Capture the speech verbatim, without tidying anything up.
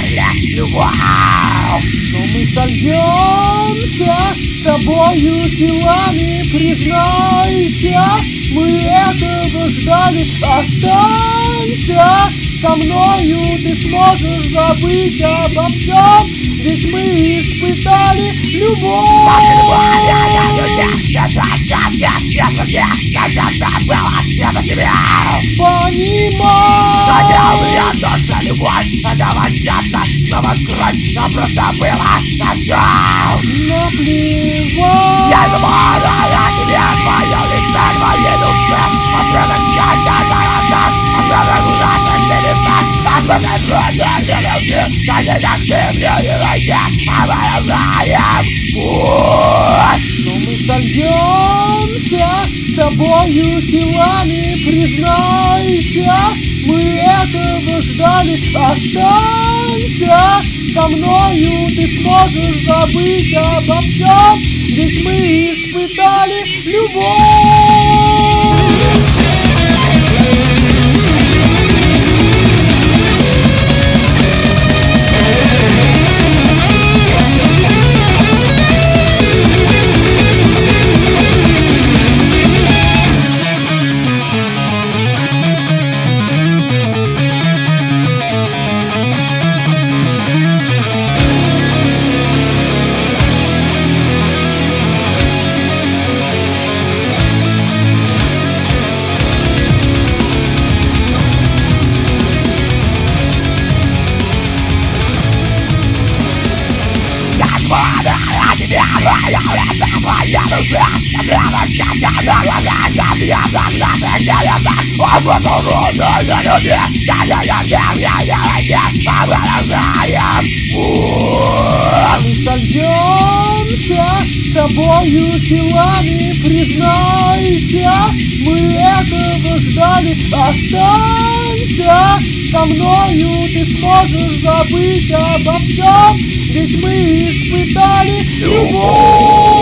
Но мы сольемся с тобою телами, признайся, мы этого ждали. Останься со мною, ты сможешь забыть обо всем, ведь мы испытали любовь. Наплевать. Я забываю о тебе, твое лицо, твоей душе. Отвратительно, но мы сольемся с тобою телами, признайся, мы этого ждали. Останься со мною, ты сможешь забыть обо всем, ведь мы испытали любовь. Мы сольемся с тобою телами, признайся, мы этого ждали. Останься со мною, ты сможешь забыть обо всем, ведь мы испытали любовь.